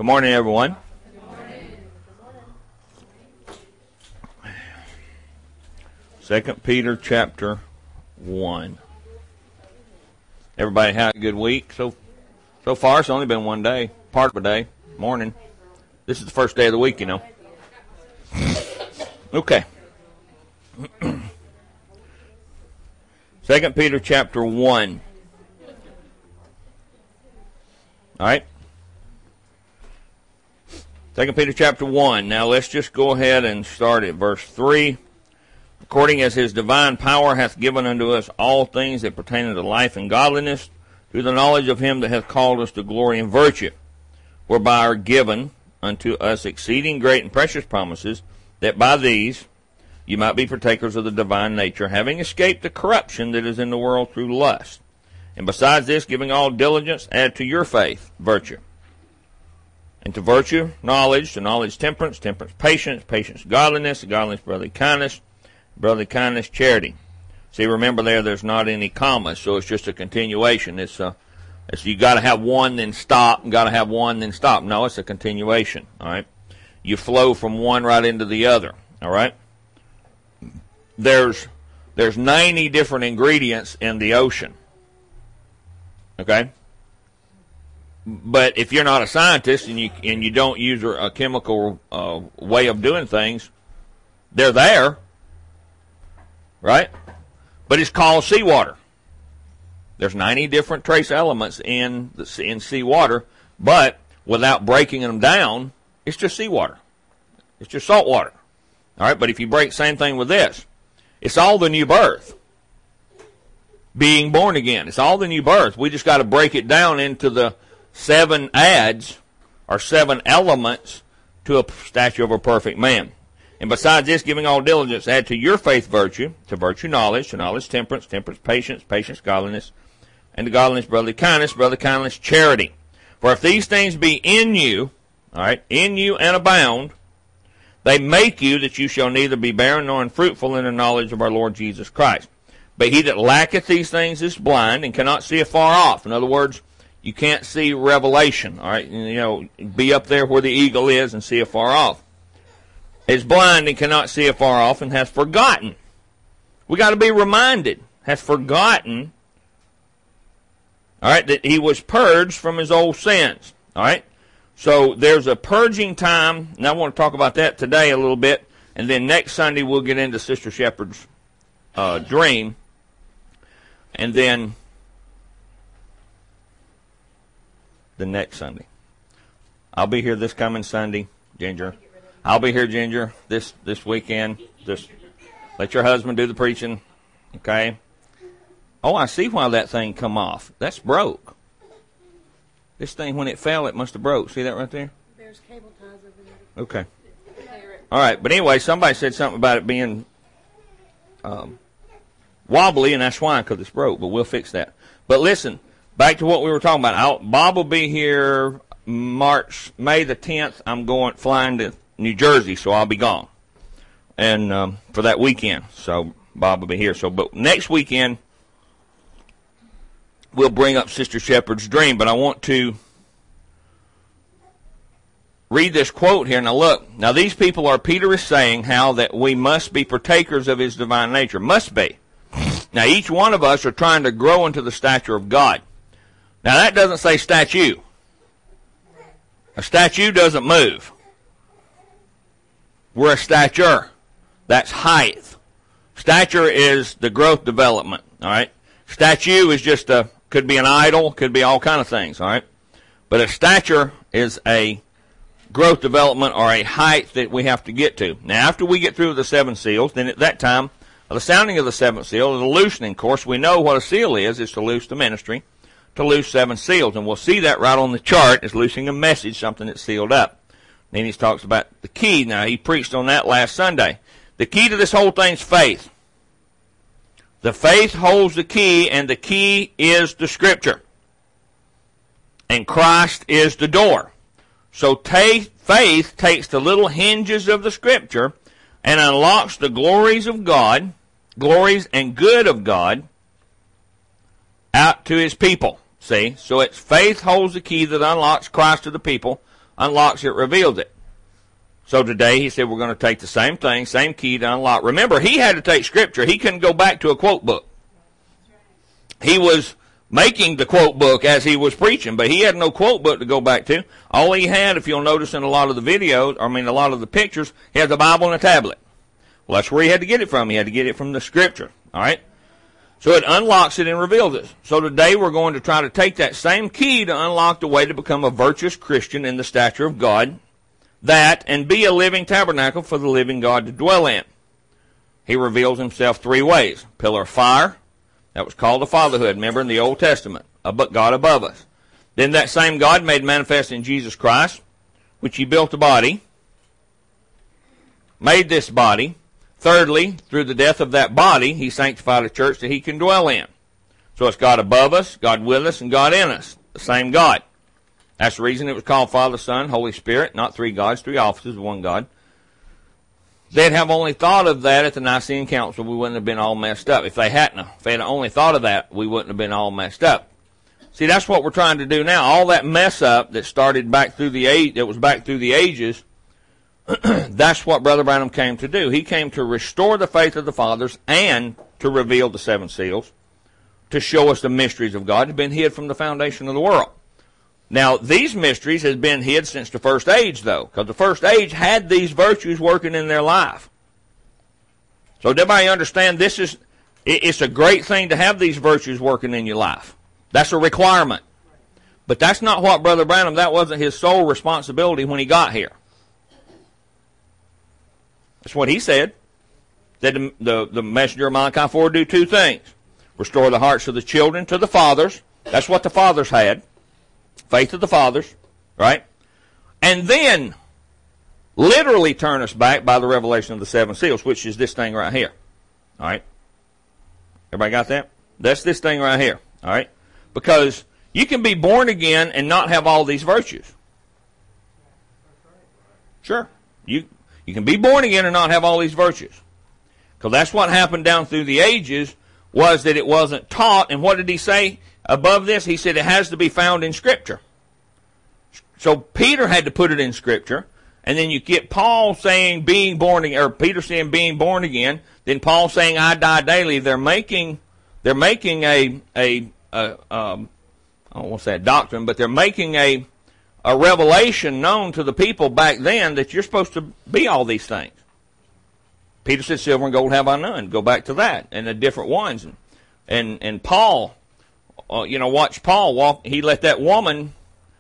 Good morning, everyone. Good morning. 2 Peter chapter 1. Everybody had a good week so far? It's only been one day, part of a day, morning. This is the first day of the week, you know. Okay. 2 Peter chapter 1. All right. 2 Peter chapter 1. Now let's just go ahead and start at verse 3. According as his divine power hath given unto us all things that pertain unto life and godliness, through the knowledge of him that hath called us to glory and virtue, whereby are given unto us exceeding great and precious promises, that by these you might be partakers of the divine nature, having escaped the corruption that is in the world through lust. And besides this, giving all diligence, add to your faith virtue. And to virtue, knowledge, to knowledge, temperance, temperance, patience, patience, godliness, godliness, brotherly kindness, charity. See, remember there's not any commas, so it's just a continuation. It's you got to have one, then stop, and got to have one, then stop. No, it's a continuation, all right? You flow from one right into the other, all right? There's 90 different ingredients in the ocean, okay? But if you're not a scientist and you don't use a chemical way of doing things, they're there, right? But it's called seawater. There's 90 different trace elements in seawater, but without breaking them down, it's just seawater. It's just salt water. All right, but if you break, same thing with this. It's all the new birth. Being born again. It's all the new birth. We just got to break it down into the 7 adds, or 7 elements, to a stature of a perfect man. And besides this, giving all diligence, add to your faith virtue, to virtue knowledge, to knowledge temperance, temperance patience, patience godliness, and to godliness brotherly kindness, charity. For if these things be in you, all right, in you and abound, they make you that you shall neither be barren nor unfruitful in the knowledge of our Lord Jesus Christ. But he that lacketh these things is blind and cannot see afar off. In other words, you can't see revelation, all right? You know, be up there where the eagle is and see afar off. Is blind and cannot see afar off and has forgotten. We got to be reminded. Has forgotten, all right, that he was purged from his old sins, all right? So there's a purging time, and I want to talk about that today a little bit, and then next Sunday we'll get into Sister Shepherd's dream, and then the next Sunday. I'll be here this coming Sunday, Ginger. I'll be here, Ginger, this weekend. Just let your husband do the preaching, okay? Oh, I see why that thing come off. That's broke. This thing, when it fell, it must have broke. See that right there? There's cable ties over there. Okay. All right, but anyway, somebody said something about it being wobbly, and that's why, because it's broke, but we'll fix that. But listen, back to what we were talking about. Bob will be here May the 10th. I'm flying to New Jersey, so I'll be gone. And for that weekend, so Bob will be here. But next weekend, we'll bring up Sister Shepherd's dream, but I want to read this quote here. Now look, now these people Peter is saying how that we must be partakers of his divine nature. Must be. Now each one of us are trying to grow into the stature of God. Now that doesn't say statue. A statue doesn't move. We're a stature. That's height. Stature is the growth development, all right? Statue is just could be an idol, could be all kind of things, all right? But a stature is a growth development or a height that we have to get to. Now, after we get through the 7 seals, then at that time, the sounding of the 7th seal, the loosening, of course, we know what a seal is. It's to loose the ministry, to loose 7 seals. And we'll see that right on the chart as loosing a message, something that's sealed up. Then he talks about the key. Now, he preached on that last Sunday. The key to this whole thing's faith. The faith holds the key, and the key is the Scripture. And Christ is the door. So faith takes the little hinges of the Scripture and unlocks the glories of God, glories and good of God, out to his people. See? So it's faith holds the key that unlocks Christ to the people, unlocks it, reveals it. So today he said we're going to take the same thing, same key to unlock. Remember, he had to take Scripture. He couldn't go back to a quote book. He was making the quote book as he was preaching, but he had no quote book to go back to. All he had, if you'll notice in a lot of the videos, a lot of the pictures, he had the Bible and a tablet. Well, that's where he had to get it from. He had to get it from the Scripture. All right? So it unlocks it and reveals it. So today we're going to try to take that same key to unlock the way to become a virtuous Christian in the stature of God, that, and be a living tabernacle for the living God to dwell in. He reveals himself three ways. Pillar of fire, that was called the fatherhood, remember, in the Old Testament, God above us. Then that same God made manifest in Jesus Christ, which he built a body, made this body. Thirdly, through the death of that body, he sanctified a church that he can dwell in. So it's God above us, God with us, and God in us. The same God. That's the reason it was called Father, Son, Holy Spirit, not three gods, three offices, one God. They'd have only thought of that at the Nicene Council, we wouldn't have been all messed up. If they hadn't, if they had only thought of that, we wouldn't have been all messed up. See, that's what we're trying to do now. All that mess up that started back through the age, that was back through the ages, that's what Brother Branham came to do. He came to restore the faith of the fathers and to reveal the seven seals, to show us the mysteries of God that have been hid from the foundation of the world. Now, these mysteries have been hid since the first age, though, because the first age had these virtues working in their life. So did everybody understand it's a great thing to have these virtues working in your life. That's a requirement. But that's not what Brother Branham, that wasn't his sole responsibility when he got here. That's what he said. That the messenger of Malachi 4 do two things. Restore the hearts of the children to the fathers. That's what the fathers had. Faith of the fathers, right? And then literally turn us back by the revelation of the seven seals, which is this thing right here. All right? Everybody got that? That's this thing right here. All right? Because you can be born again and not have all these virtues. Sure. You can be born again and not have all these virtues. Because that's what happened down through the ages, was that it wasn't taught. And what did he say above this? He said it has to be found in Scripture. So Peter had to put it in Scripture. And then you get Paul saying being born again, or Peter saying being born again. Then Paul saying I die daily. They're making I don't want to say a doctrine, but they're making a revelation known to the people back then that you're supposed to be all these things. Peter said, silver and gold have I none. Go back to that and the different ones. And Paul, watch Paul walk. He let that woman,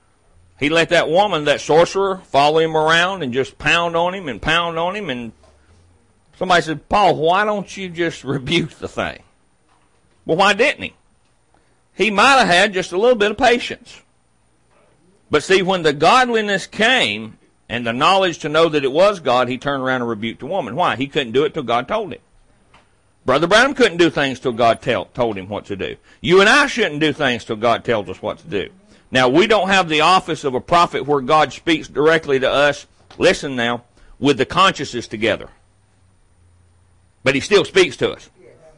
that sorcerer, follow him around and just pound on him. And somebody said, Paul, why don't you just rebuke the thing? Well, why didn't he? He might have had just a little bit of patience. But see, when the godliness came and the knowledge to know that it was God, he turned around and rebuked the woman. Why? He couldn't do it till God told him. Brother Branham couldn't do things till God told him what to do. You and I shouldn't do things till God tells us what to do. Now, we don't have the office of a prophet where God speaks directly to us, listen now, with the consciences together. But he still speaks to us.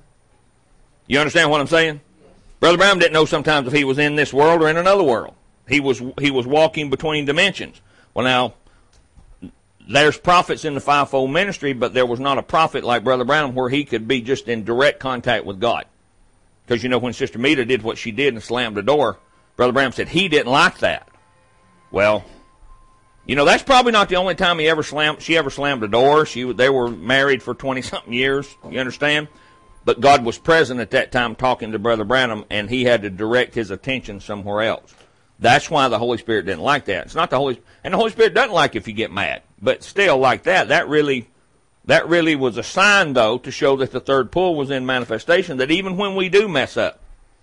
You understand what I'm saying? Brother Branham didn't know sometimes if he was in this world or in another world. He was walking between dimensions. Well, now, there's prophets in the fivefold ministry, but there was not a prophet like Brother Branham where he could be just in direct contact with God. Because, when Sister Meta did what she did and slammed the door, Brother Branham said he didn't like that. Well, that's probably not the only time she ever slammed a door. They were married for 20-something years, you understand? But God was present at that time talking to Brother Branham, and he had to direct his attention somewhere else. That's why the Holy Spirit didn't like that. It's not the Holy Spirit doesn't like if you get mad. But still, like that really was a sign, though, to show that the third pull was in manifestation, that even when we do mess up,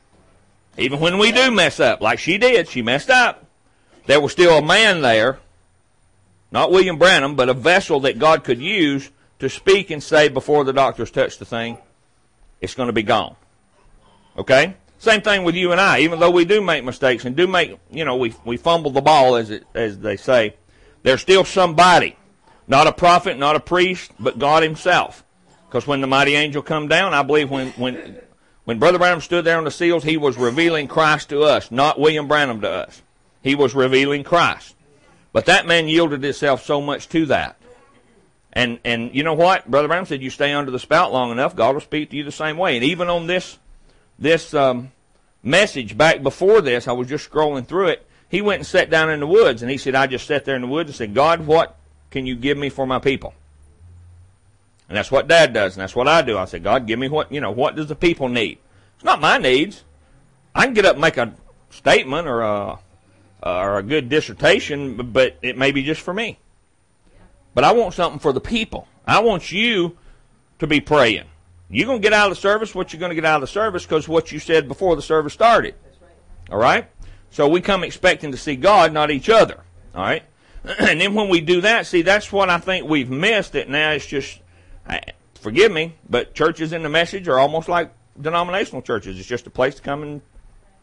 like she did, she messed up, there was still a man there, not William Branham, but a vessel that God could use to speak and say before the doctors touch the thing, it's going to be gone. Okay? Same thing with you and I. Even though we do make mistakes and do make, we fumble the ball, as they say, there's still somebody. Not a prophet, not a priest, but God himself. Because when the mighty angel come down, I believe when Brother Branham stood there on the seals, he was revealing Christ to us, not William Branham to us. He was revealing Christ. But that man yielded himself so much to that. And you know what? Brother Branham said, you stay under the spout long enough, God will speak to you the same way. And even on this message back before this, I was just scrolling through it, he went and sat down in the woods, and he said, I just sat there in the woods and said, God, what can you give me for my people? And that's what Dad does, and that's what I do. I said, God, give me what does the people need? It's not my needs. I can get up and make a statement or a good dissertation, but it may be just for me. But I want something for the people. I want you to be praying. You're going to get out of the service what you're going to get out of the service because what you said before the service started. That's right. All right? So we come expecting to see God, not each other. All right? And then when we do that, see, that's what I think we've missed. That now it's just, forgive me, but churches in the message are almost like denominational churches. It's just a place to come and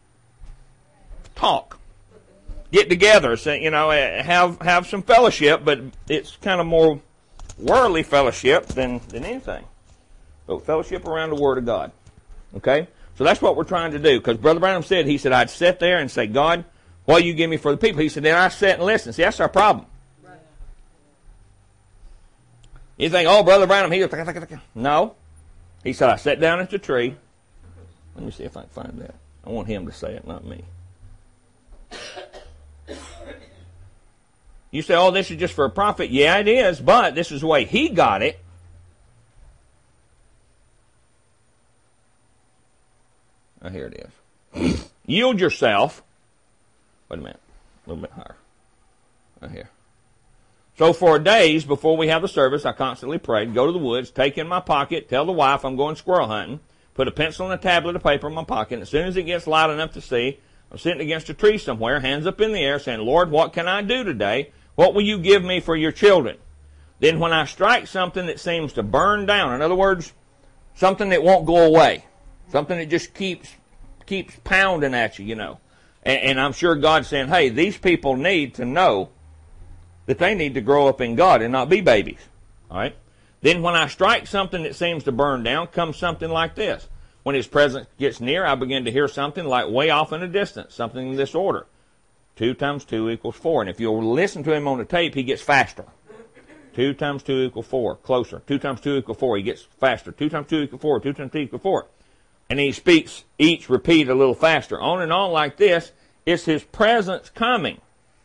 talk. Get together, say, have some fellowship, but it's kind of more worldly fellowship than anything. So fellowship around the Word of God. Okay? So that's what we're trying to do. Because Brother Branham said, he said, I'd sit there and say, God, what do you give me for the people? He said, then I sit and listen. See, that's our problem. Right. You think, oh, Brother Branham, no. He said, I sat down at the tree. Let me see if I can find that. I want him to say it, not me. You say, oh, this is just for a prophet. Yeah, it is, but this is the way he got it. Oh, here it is. Yield yourself. Wait a minute. A little bit higher. Right here. So for days before we have the service, I constantly prayed, go to the woods, take in my pocket, tell the wife I'm going squirrel hunting, put a pencil and a tablet of paper in my pocket, and as soon as it gets light enough to see, I'm sitting against a tree somewhere, hands up in the air, saying, Lord, what can I do today? What will you give me for your children? Then when I strike something that seems to burn down, in other words, something that won't go away, something that just keeps pounding at you, And I'm sure God's saying, hey, these people need to know that they need to grow up in God and not be babies. All right? Then when I strike something that seems to burn down, comes something like this. When His presence gets near, I begin to hear something like way off in the distance, something in this order. 2 times 2 equals 4. And if you'll listen to him on the tape, he gets faster. 2 times 2 equals 4. Closer. 2 times 2 equals 4. He gets faster. 2 times 2 equals 4. 2 times 2 equals 4. And he speaks each repeat a little faster. On and on like this. It's His presence coming.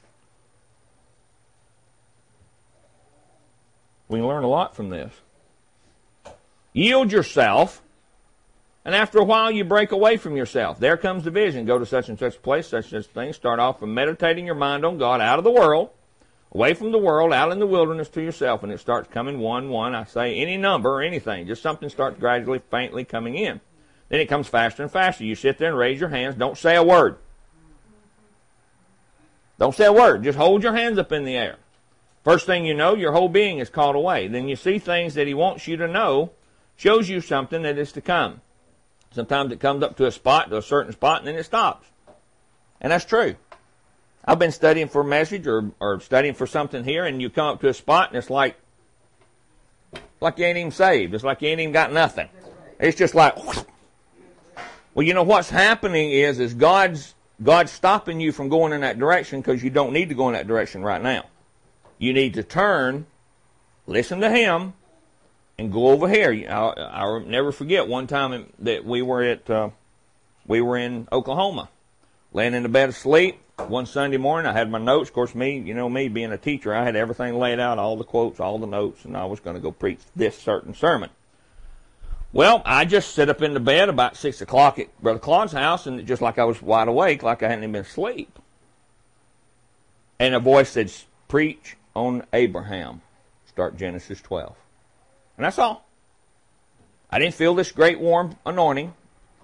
We can learn a lot from this. Yield yourself. And after a while, you break away from yourself. There comes the vision. Go to such and such place, such and such thing. Start off from meditating your mind on God out of the world, away from the world, out in the wilderness to yourself. And it starts coming one. I say any number or anything. Just something starts gradually, faintly coming in. Then it comes faster and faster. You sit there and raise your hands. Don't say a word. Don't say a word. Just hold your hands up in the air. First thing you know, your whole being is called away. Then you see things that He wants you to know, shows you something that is to come. Sometimes it comes up to a certain spot, and then it stops. And that's true. I've been studying for a message or studying for something here, and you come up to a spot, and it's like you ain't even saved. It's like you ain't even got nothing. It's just like, well, you know what's happening is God's stopping you from going in that direction because you don't need to go in that direction right now. You need to turn, listen to Him, and go over here. I'll never forget one time that we were in Oklahoma, laying in the bed asleep. One Sunday morning, I had my notes. Of course, me being a teacher, I had everything laid out, all the quotes, all the notes, and I was going to go preach this certain sermon. Well, I just sit up in the bed about 6 o'clock at Brother Claude's house, and just like I was wide awake, like I hadn't even been asleep. And a voice said, preach on Abraham. Start Genesis 12. And that's all. I didn't feel this great warm anointing.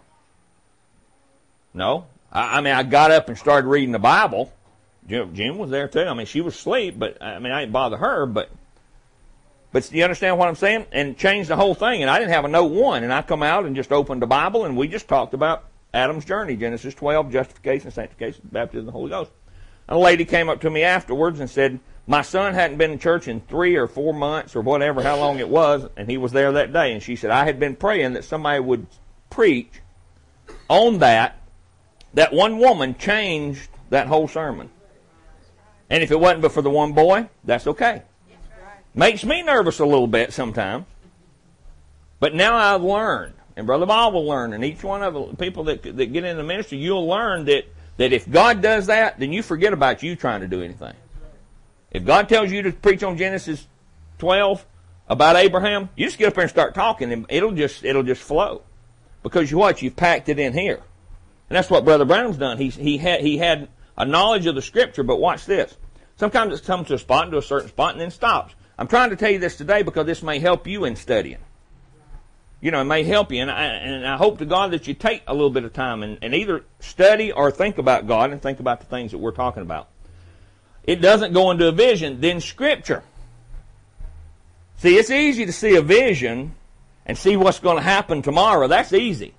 No. I mean, I got up and started reading the Bible. Jim was there too. I mean, she was asleep, but I didn't bother her, but you understand what I'm saying? And changed the whole thing. And I didn't have a note 1. And I come out and just opened the Bible, and we just talked about Adam's journey, Genesis 12, justification, sanctification, baptism of the Holy Ghost. And a lady came up to me afterwards and said, my son hadn't been in church in 3 or 4 months or whatever, how long it was, and he was there that day. And she said, I had been praying that somebody would preach on that. That one woman changed that whole sermon. And if it wasn't but for the one boy, that's okay. Makes me nervous a little bit sometimes. But now I've learned, and Brother Bob will learn, and each one of the people that get into ministry, you'll learn that if God does that, then you forget about you trying to do anything. If God tells you to preach on Genesis 12 about Abraham, you just get up there and start talking, and it'll just flow. Because you've packed it in here. And that's what Brother Branham's done. He had a knowledge of the Scripture, but watch this. Sometimes it comes to a spot, to a certain spot, and then stops. I'm trying to tell you this today because this may help you in studying. It may help you, and I hope to God that you take a little bit of time and either study or think about God and think about the things that we're talking about. It doesn't go into a vision, then Scripture. See, it's easy to see a vision and see what's going to happen tomorrow. That's easy.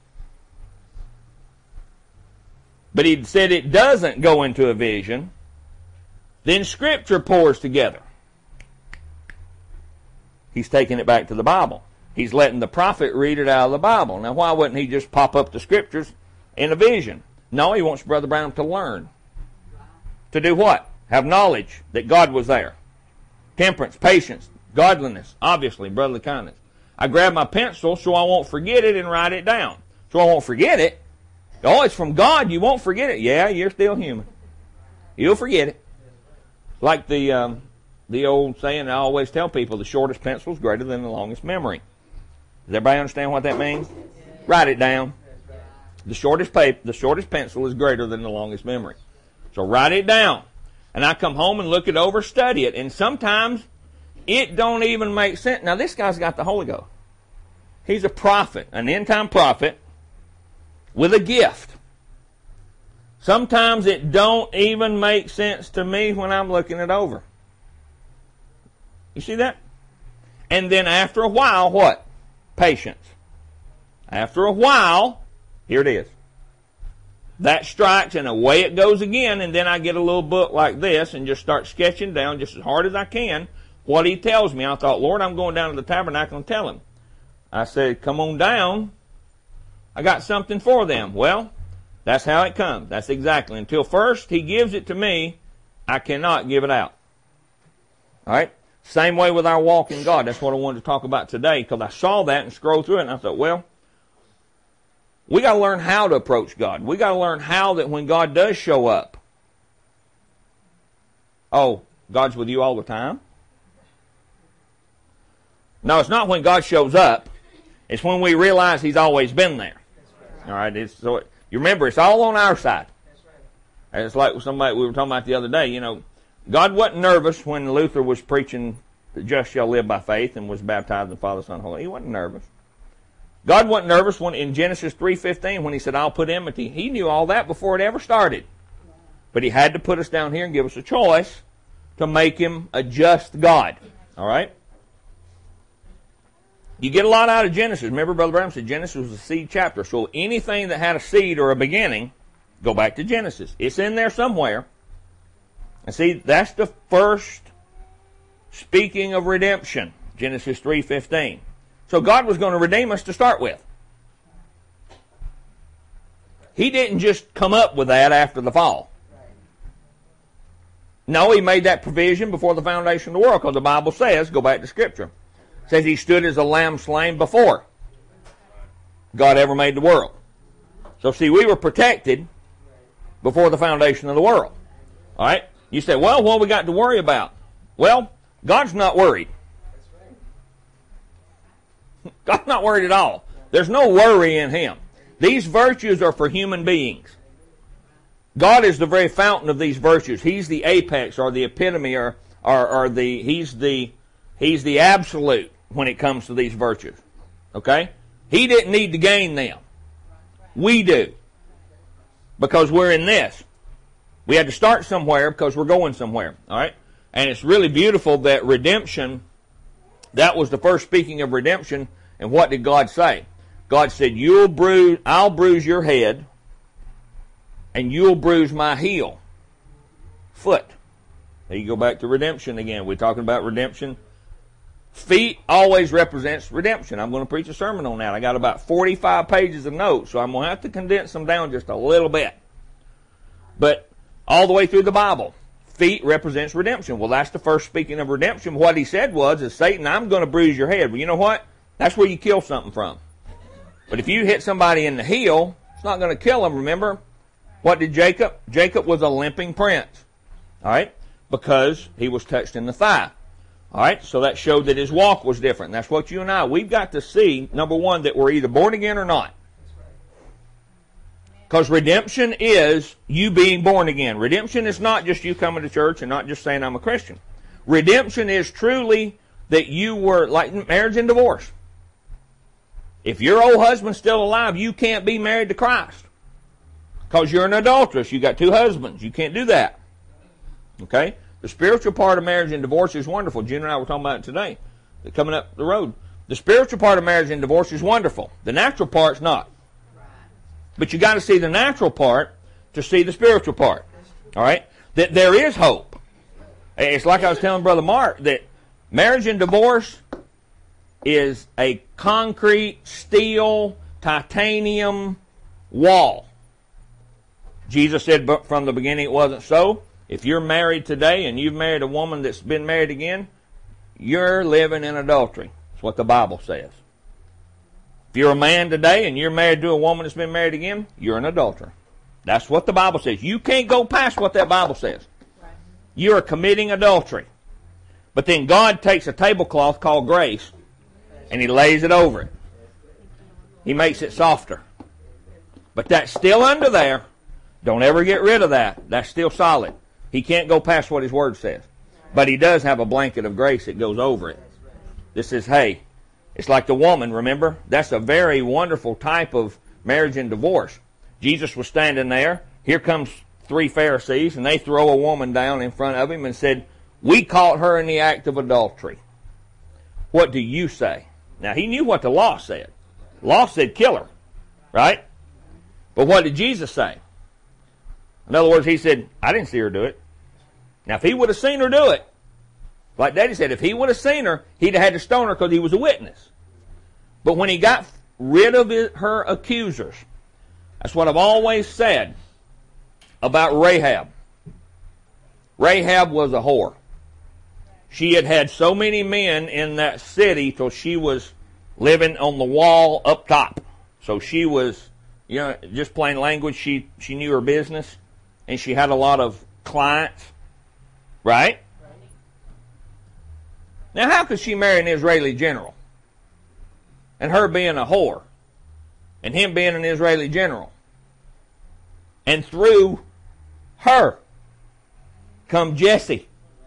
But he said it doesn't go into a vision, then Scripture pours together. He's taking it back to the Bible. He's letting the prophet read it out of the Bible. Now, why wouldn't he just pop up the Scriptures in a vision? No, he wants Brother Branham to learn. To do what? Have knowledge that God was there. Temperance, patience, godliness, obviously, brotherly kindness. I grab my pencil so I won't forget it and write it down. So I won't forget it. Oh, it's from God, you won't forget it. Yeah, you're still human. You'll forget it. Like the old saying I always tell people, the shortest pencil is greater than the longest memory. Does everybody understand what that means? Write it down. The shortest pencil is greater than the longest memory. So write it down. And I come home and look it over, study it. And sometimes it don't even make sense. Now this guy's got the Holy Ghost. He's a prophet, an end-time prophet with a gift. Sometimes it don't even make sense to me when I'm looking it over. You see that? And then after a while, what? Patience. After a while, here it is. That strikes and away it goes again, and then I get a little book like this and just start sketching down just as hard as I can what he tells me. I thought, Lord, I'm going down to the tabernacle and tell him. I said, come on down. I got something for them. Well, that's how it comes. That's exactly. Until first he gives it to me, I cannot give it out. All right? Same way with our walk in God. That's what I wanted to talk about today, because I saw that and scrolled through it, and I thought, well, we got to learn how to approach God. We got to learn how that when God does show up, oh, God's with you all the time? No, it's not when God shows up. It's when we realize He's always been there. All right? You remember, it's all on our side. And it's like somebody we were talking about the other day, God wasn't nervous when Luther was preaching the just shall live by faith and was baptized in the Father, Son, and Holy. He wasn't nervous. God wasn't nervous when in Genesis 3:15 when he said, I'll put enmity. He knew all that before it ever started. But he had to put us down here and give us a choice to make him a just God. All right? You get a lot out of Genesis. Remember, Brother Branham said Genesis was a seed chapter. So anything that had a seed or a beginning, go back to Genesis. It's in there somewhere. And see, that's the first speaking of redemption, Genesis 3:15. So God was going to redeem us to start with. He didn't just come up with that after the fall. No, He made that provision before the foundation of the world, because the Bible says, go back to Scripture, says He stood as a lamb slain before God ever made the world. So see, we were protected before the foundation of the world. All right? You say, well, what we got to worry about? Well, God's not worried. God's not worried at all. There's no worry in Him. These virtues are for human beings. God is the very fountain of these virtues. He's the apex or the epitome He's the absolute when it comes to these virtues. Okay? He didn't need to gain them. We do. Because we're in this. We had to start somewhere because we're going somewhere. All right? And it's really beautiful that redemption, that was the first speaking of redemption. And what did God say? God said, I'll bruise your head, and you'll bruise my heel. Foot. There you go back to redemption again. We're talking about redemption. Feet always represents redemption. I'm going to preach a sermon on that. I got about 45 pages of notes, so I'm going to have to condense them down just a little bit. But all the way through the Bible, feet represents redemption. Well, that's the first speaking of redemption. What he said is, Satan, I'm going to bruise your head. Well, you know what? That's where you kill something from. But if you hit somebody in the heel, it's not going to kill them, remember? What did Jacob? Jacob was a limping prince. All right? Because he was touched in the thigh. All right? So that showed that his walk was different. That's what you and I, we've got to see, number one, that we're either born again or not. Because redemption is you being born again. Redemption is not just you coming to church and not just saying I'm a Christian. Redemption is truly that you were, like marriage and divorce. If your old husband's still alive, you can't be married to Christ. Because you're an adulteress. You got two husbands. You can't do that. Okay? The spiritual part of marriage and divorce is wonderful. Gina and I were talking about it today. Coming up the road. The spiritual part of marriage and divorce is wonderful. The natural part's not. But you got to see the natural part to see the spiritual part. All right? That there is hope. It's like I was telling Brother Mark that marriage and divorce is a concrete, steel, titanium wall. Jesus said from the beginning it wasn't so. If you're married today and you've married a woman that's been married again, you're living in adultery. That's what the Bible says. If you're a man today and you're married to a woman that's been married again, you're an adulterer. That's what the Bible says. You can't go past what that Bible says. You are committing adultery. But then God takes a tablecloth called grace and He lays it over it. He makes it softer. But that's still under there. Don't ever get rid of that. That's still solid. He can't go past what His Word says. But He does have a blanket of grace that goes over it. This is, hey, it's like the woman, remember? That's a very wonderful type of marriage and divorce. Jesus was standing there. Here comes 3 Pharisees, and they throw a woman down in front of Him and said, we caught her in the act of adultery. What do you say? Now, He knew what the law said. The law said kill her, right? But what did Jesus say? In other words, He said, I didn't see her do it. Now, if He would have seen her do it, like Daddy said, if He would have seen her, He'd have had to stone her because He was a witness. But when He got rid of her accusers, that's what I've always said about Rahab. Rahab was a whore. She had had so many men in that city till she was living on the wall up top. So she was, just plain language, she knew her business, and she had a lot of clients, right? Now, how could she marry an Israeli general? And her being a whore. And him being an Israeli general. And through her come Jesse.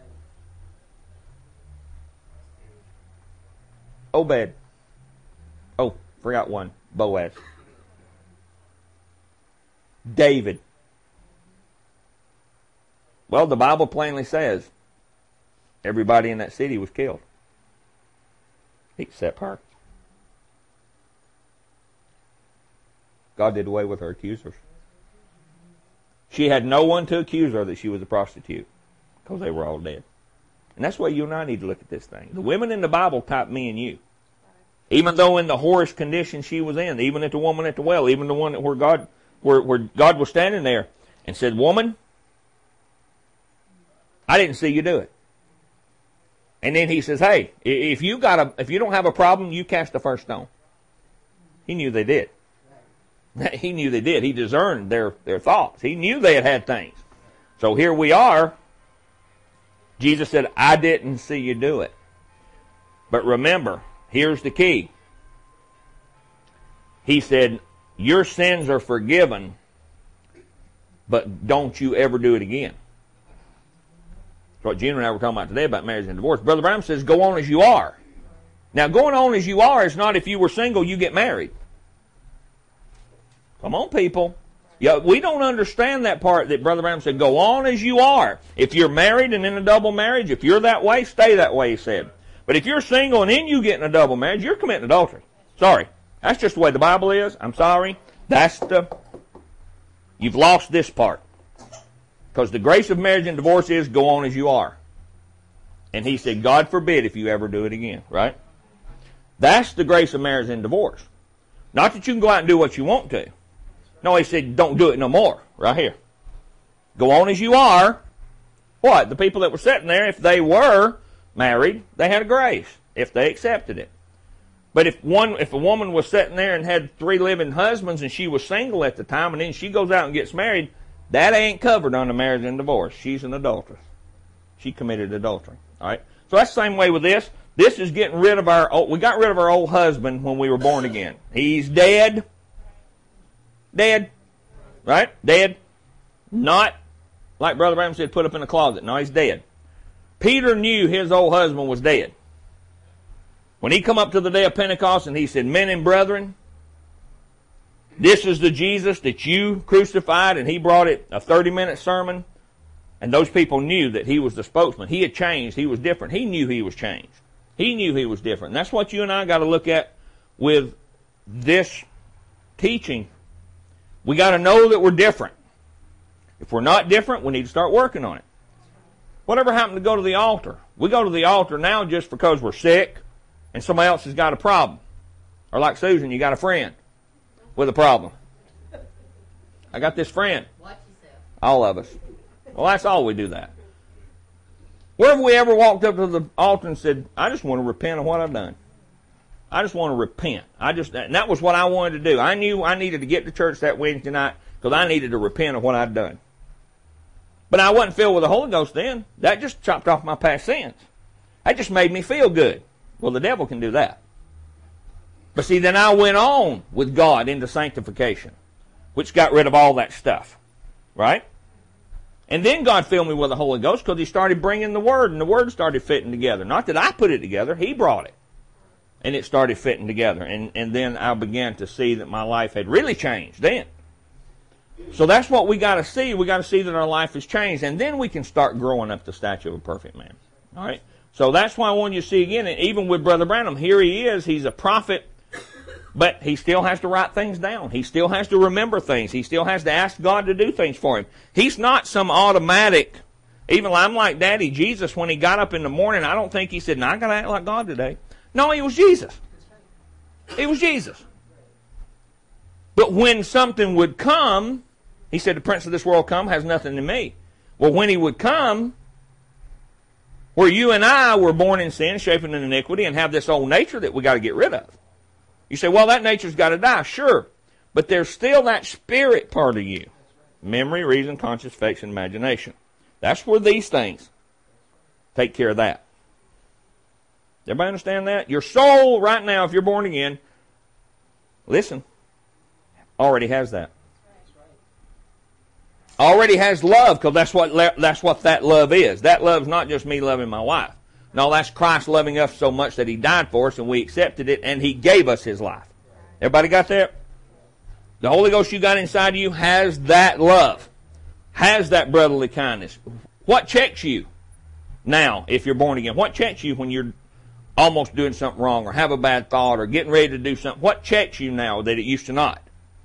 Obed. Oh, forgot one. Boaz. David. Well, the Bible plainly says everybody in that city was killed. Except her. God did away with her accusers. She had no one to accuse her that she was a prostitute because they were all dead. And that's why you and I need to look at this thing. The women in the Bible type me and you. Even though in the whorish condition she was in, even at the woman at the well, even the one where God was standing there and said, woman, I didn't see you do it. And then He says, hey, if you don't have a problem, you cast the first stone. He knew they did. He knew they did. He discerned their thoughts. He knew they had things. So here we are. Jesus said, I didn't see you do it. But remember, here's the key. He said, your sins are forgiven, but don't you ever do it again. That's what Gina and I were talking about today about marriage and divorce. Brother Branham says, go on as you are. Now, going on as you are is not if you were single, you get married. Come on, people. Yeah, we don't understand that part that Brother Branham said, go on as you are. If you're married and in a double marriage, if you're that way, stay that way, he said. But if you're single and then you get in a double marriage, you're committing adultery. Sorry. That's just the way the Bible is. I'm sorry. You've lost this part. Because the grace of marriage and divorce is go on as you are. And he said, God forbid if you ever do it again, right? That's the grace of marriage and divorce. Not that you can go out and do what you want to. No, he said, don't do it no more. Right here. Go on as you are. what? The people that were sitting there, if they were married, they had a grace, if they accepted it. But if a woman was sitting there and had 3 living husbands and she was single at the time and then she goes out and gets married, that ain't covered under marriage and divorce. She's an adulteress. She committed adultery. All right? So that's the same way with this. This is getting rid of we got rid of our old husband when we were born again. He's dead. Dead. Right? Dead. Not, like Brother Branham said, put up in the closet. No, he's dead. Peter knew his old husband was dead. When he come up to the day of Pentecost and he said, men and brethren, this is the Jesus that you crucified, and he brought it a 30-minute sermon, and those people knew that he was the spokesman. He had changed. He was different. He knew he was changed. He knew he was different. And that's what you and I got to look at with this teaching. We got to know that we're different. If we're not different, we need to start working on it. Whatever happened to go to the altar? We go to the altar now just because we're sick and somebody else has got a problem. Or like Susan, you got a friend with a problem. I got this friend. Watch yourself. All of us. Well, that's all we do that. Where have we ever walked up to the altar and said, I just want to repent of what I've done. I just want to repent. And that was what I wanted to do. I knew I needed to get to church that Wednesday night because I needed to repent of what I'd done. But I wasn't filled with the Holy Ghost then. That just chopped off my past sins. That just made me feel good. Well, the devil can do that. But see, then I went on with God into sanctification, which got rid of all that stuff. Right? And then God filled me with the Holy Ghost because he started bringing the Word, and the Word started fitting together. Not that I put it together. He brought it. And it started fitting together. And then I began to see that my life had really changed then. So that's what we got to see. We got to see that our life has changed. And then we can start growing up the stature of a perfect man. All right? So that's why I want you to see again, and even with Brother Branham, here he is. He's a prophet, but he still has to write things down. He still has to remember things. He still has to ask God to do things for him. He's not some automatic, even I'm like Daddy Jesus, when he got up in the morning, I don't think he said, I got to act like God today. No, he was Jesus. He was Jesus. But when something would come, he said, the prince of this world come has nothing to me. Well, when he would come, where you and I were born in sin, shaping in iniquity, and have this old nature that we got to get rid of. You say, well, that nature's got to die. Sure. But there's still that spirit part of you. Memory, reason, conscience, faith, and imagination. That's where these things take care of that. Everybody understand that? Your soul right now, if you're born again, listen, already has that. Already has love, because that's what that love is. That love's not just me loving my wife. No, that's Christ loving us so much that he died for us and we accepted it and he gave us his life. Everybody got that? The Holy Ghost you got inside of you has that love, has that brotherly kindness. What checks you now if you're born again? What checks you when you're almost doing something wrong or have a bad thought or getting ready to do something? What checks you now that it used to not?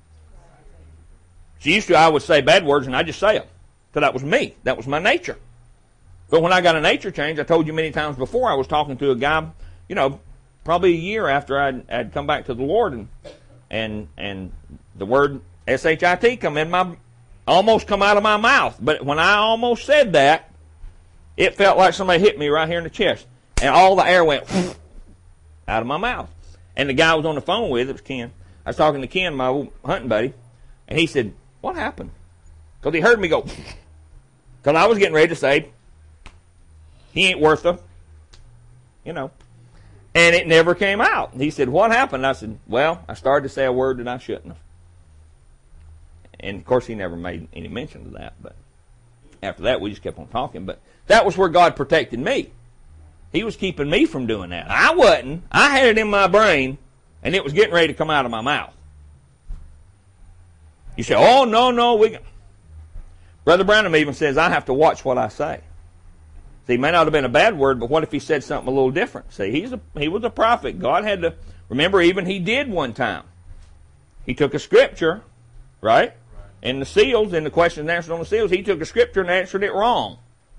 See, used to I would say bad words and I just say them. Because that was me. That was my nature. But when I got a nature change, I told you many times before, I was talking to a guy, probably a year after I'd come back to the Lord, and the word S-H-I-T almost come out of my mouth. But when I almost said that, it felt like somebody hit me right here in the chest. And all the air went out of my mouth. And the guy I was on the phone with, it was Ken. I was talking to Ken, my old hunting buddy, and he said, what happened? Because he heard me go, because I was getting ready to say, he ain't worth a, and it never came out. He said, what happened? I said, well, I started to say a word that I shouldn't have. And of course he never made any mention of that, but after that we just kept on talking. But that was where God protected me. He was keeping me from doing that. I wasn't. I had it in my brain, and it was getting ready to come out of my mouth. You say, oh, no, Brother Branham even says, I have to watch what I say. See, it may not have been a bad word, but what if he said something a little different? See, he was a prophet. God had to, remember, even he did one time. He took a scripture, right? And the seals, and the questions and answers on the seals, he took a scripture and answered it wrong.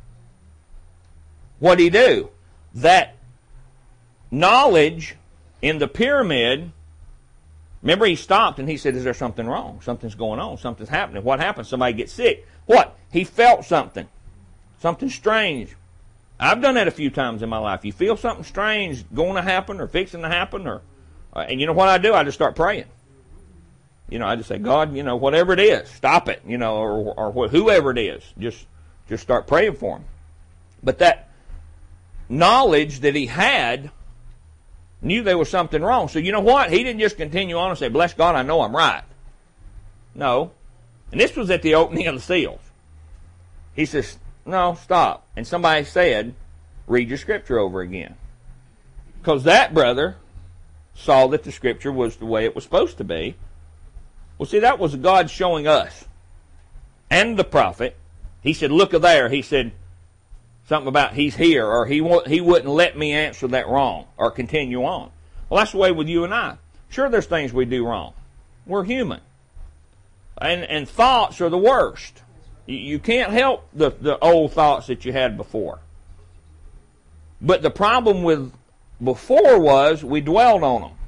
What did he do? That knowledge in the pyramid, remember he stopped and he said, is there something wrong? Something's going on. Something's happening. What happened? Somebody gets sick. What? He felt something. something strange. I've done that a few times in my life. You feel something strange going to happen or fixing to happen, and you know what I do? I just start praying. I just say, God, whatever it is, stop it, or whoever it is, just start praying for him. But that knowledge that he had knew there was something wrong. So you know what? He didn't just continue on and say, bless God, I know I'm right. No. And this was at the opening of the seals. He says, no, stop. And somebody said, read your scripture over again. Because that brother saw that the scripture was the way it was supposed to be. Well, see, that was God showing us and the prophet. He said, look there. He said something about he's here, or he wouldn't let me answer that wrong or continue on. Well, that's the way with you and I. Sure, there's things we do wrong. We're human. And thoughts are the worst. You can't help the old thoughts that you had before. But the problem with before was we dwelled on them.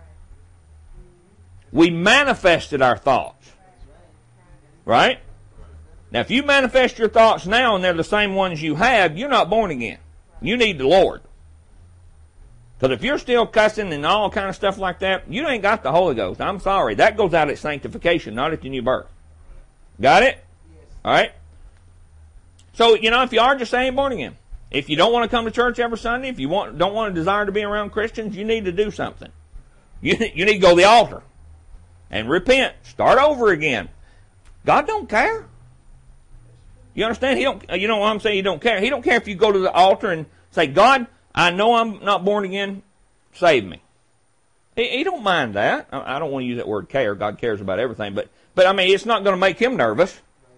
We manifested our thoughts. Right? Now, if you manifest your thoughts now and they're the same ones you have, you're not born again. You need the Lord. Because if you're still cussing and all kind of stuff like that, you ain't got the Holy Ghost. I'm sorry. That goes out at sanctification, not at the new birth. Got it? Yes. All right? So, if you are just saying born again, if you don't want to come to church every Sunday, if you don't want a desire to be around Christians, you need to do something. You need to go to the altar and repent. Start over again. God don't care. You understand? He don't. You know what I'm saying? He don't care. He don't care if you go to the altar and say, God, I know I'm not born again. Save me. He don't mind that. I don't want to use that word care. God cares about everything. But I mean, it's not going to make him nervous.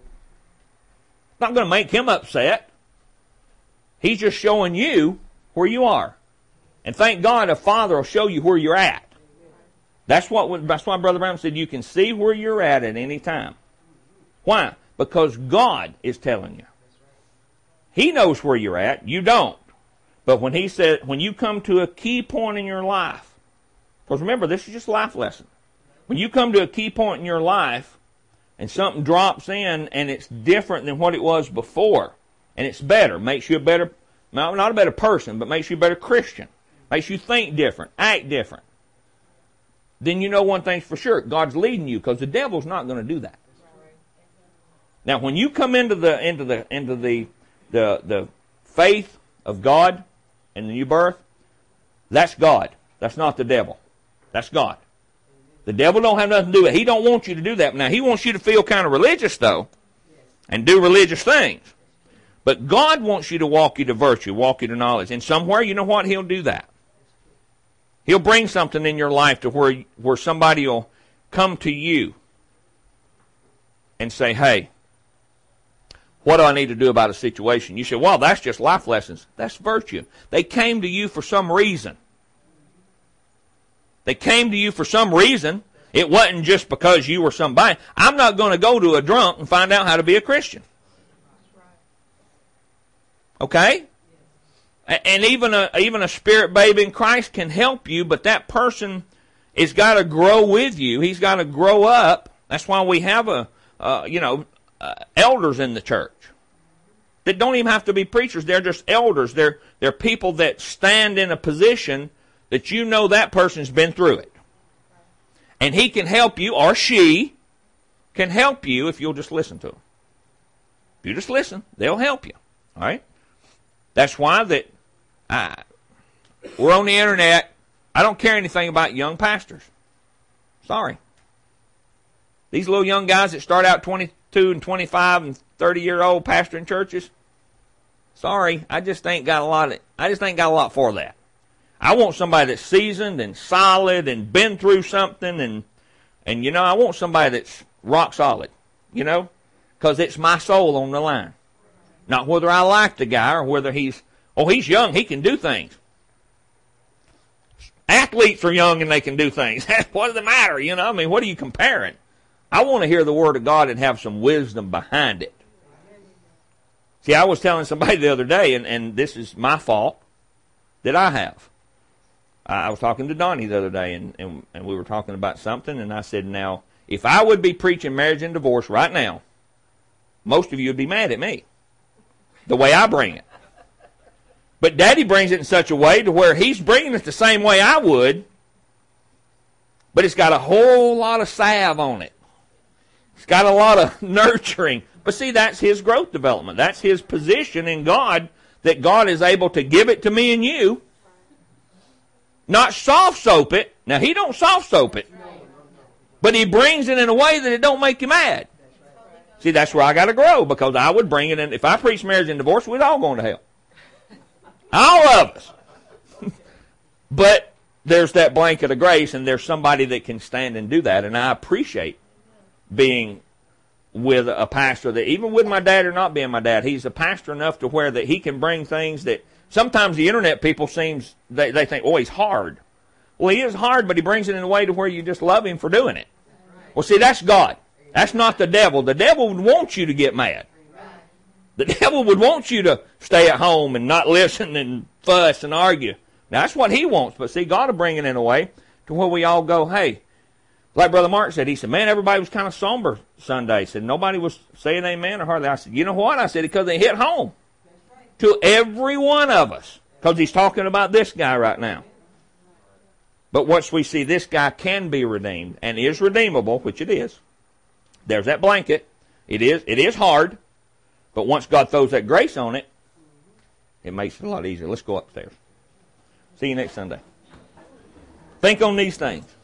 It's not going to make him upset. He's just showing you where you are. And thank God a father will show you where you're at. That's why Brother Branham said you can see where you're at any time. Why? Because God is telling you. He knows where you're at. You don't. But when he said, when you come to a key point in your life, because remember, this is just a life lesson. When you come to a key point in your life and something drops in and it's different than what it was before, and it's better, makes you a better, not a better person, but makes you a better Christian, makes you think different, act different, then you know one thing's for sure. God's leading you, because the devil's not going to do that. Now, when you come into the faith of God and the new birth, that's God. That's not the devil. That's God. The devil don't have nothing to do with it. He don't want you to do that. Now, he wants you to feel kind of religious, though, and do religious things. But God wants you to walk you to virtue, walk you to knowledge. And somewhere, you know what? He'll do that. He'll bring something in your life to where somebody will come to you and say, hey, what do I need to do about a situation? You say, well, that's just life lessons. That's virtue. They came to you for some reason. They came to you for some reason. It wasn't just because you were somebody. I'm not going to go to a drunk and find out how to be a Christian. Okay? And even a spirit babe in Christ can help you, but that person has got to grow with you. He's got to grow up. That's why we have elders in the church that don't even have to be preachers. They're just elders. They're people that stand in a position that you know that person's been through it. And he can help you, or she can help you if you'll just listen to them. If you just listen, they'll help you. All right? That's why that we're on the internet. I don't care anything about young pastors. Sorry. These little young guys that start out 22 and 25 and 30-year-old pastoring churches, sorry, I just ain't got a lot for that. I want somebody that's seasoned and solid and been through something, and I want somebody that's rock solid, because it's my soul on the line. Not whether I like the guy or whether he's young, he can do things. Athletes are young and they can do things. What does it matter? What are you comparing? I want to hear the Word of God and have some wisdom behind it. See, I was telling somebody the other day, and this is my fault that I have. I was talking to Donnie the other day, and we were talking about something, and I said, now, if I would be preaching marriage and divorce right now, most of you would be mad at me. the way I bring it. But Daddy brings it in such a way to where he's bringing it the same way I would, but it's got a whole lot of salve on it. It's got a lot of nurturing. But see, that's his growth development. That's his position in God, that God is able to give it to me and you, not soft soap it. Now, he don't soft soap it, but he brings it in a way that it don't make you mad. See, that's where I got to grow, because I would bring it in. If I preach marriage and divorce, we'd all going to hell. All of us. But there's that blanket of grace, and there's somebody that can stand and do that, and I appreciate being with a pastor that, even with my dad or not being my dad, he's a pastor enough to where that he can bring things that sometimes the internet people they think, oh, he's hard. Well, he is hard, but he brings it in a way to where you just love him for doing it. Well, see, that's God. That's not the devil. The devil would want you to get mad. The devil would want you to stay at home and not listen and fuss and argue. Now, that's what he wants. But see, God will bring it in a way to where we all go, hey, like Brother Mark said, he said, man, everybody was kind of somber Sunday. He said, nobody was saying amen or hardly. I said, you know what? I said, because they hit home to every one of us. Because he's talking about this guy right now. But once we see this guy can be redeemed and is redeemable, which it is, there's that blanket. It is hard. But once God throws that grace on it, it makes it a lot easier. Let's go upstairs. See you next Sunday. Think on these things.